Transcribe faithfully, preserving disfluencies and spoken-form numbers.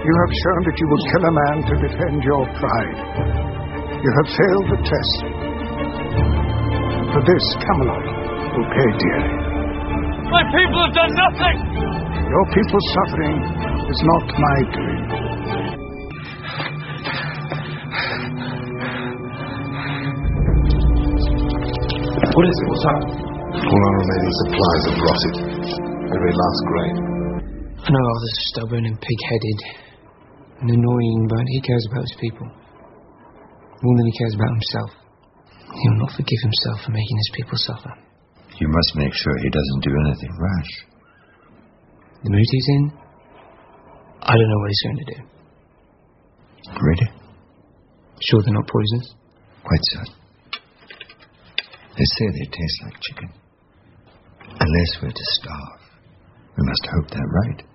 You have shown that you will kill a man to defend your pride. You have failed the test. For this, Camelot will pay dearly. My people have done nothing! Your people's suffering is not my doing. What is it? What's up? All our remaining supplies have rotted. Every last grain. I know Arthur's stubborn and pig-headed and annoying, but he cares about his people. More than he cares about himself. He will not forgive himself for making his people suffer. You must make sure he doesn't do anything rash. The mood he's in, I don't know what he's going to do. Ready? Sure they're not poisonous? Quite certain. They say they taste like chicken. Unless we're to starve, we must hope they're right.